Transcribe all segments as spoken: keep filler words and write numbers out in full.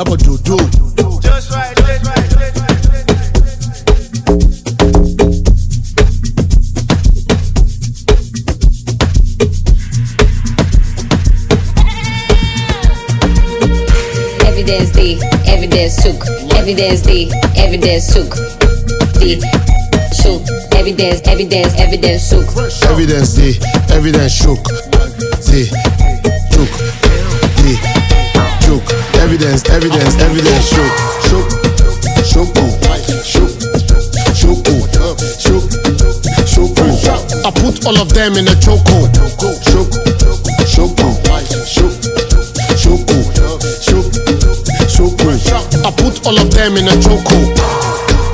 Saba Dodo. Just right, just right, just right. Evidence D, evidence took. Evidence D, evidence took. D, shook. Evidence, evidence, evidence took. Evidence D, evidence shook. D, shook. D, shook. Evidence, evidence, evidence shook. Shook, shook, shook, shook, shook, shook. I put all of them in a chokehold. Shook, shook, shook, shook, shook, shook. I put all of them in a chokehold.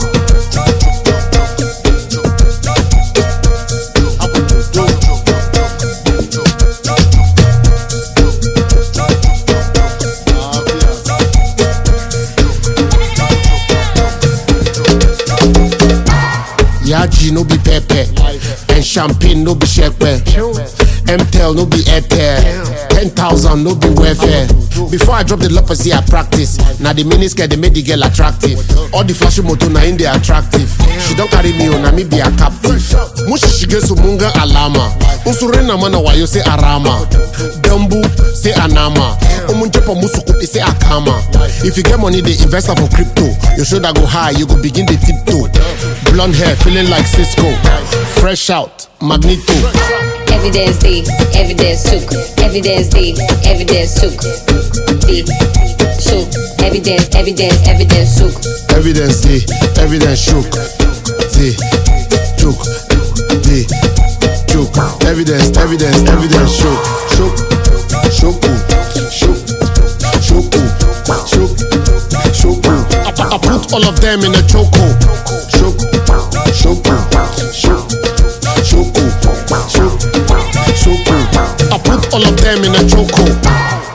Yaji no be pepper, and champagne no be shepe. M-Tel no be airtel, ten thousand no be welfare. Before I drop the leprosy, I practice. Now the miniskirt they make the girl attractive. All the flashy motor na in they attractive. She don't carry me on, na me be a captive. Mushi shige sumunga alama. Usure na mana wayo say arama. Dumbu say anama. Omunjepo musu kupi say akama. If you get money, they invest for crypto. Your shoulder go high, you go begin the tiptoe. Blonde hair, feeling like Cisco. Fresh out, Magneto. Evidence D, evidence took. Evidence D, evidence took. D, shook. Evidence, evidence, evidence took. Evidence D, evidence shook. D, shook. D, shook. Evidence, evidence, evidence shook. Shook, shook, shook, shook, shook, shook. I, I put all of them in a chokehold. Shook, shook, shook, shook, shook, shook. I put all of them in a chokehold.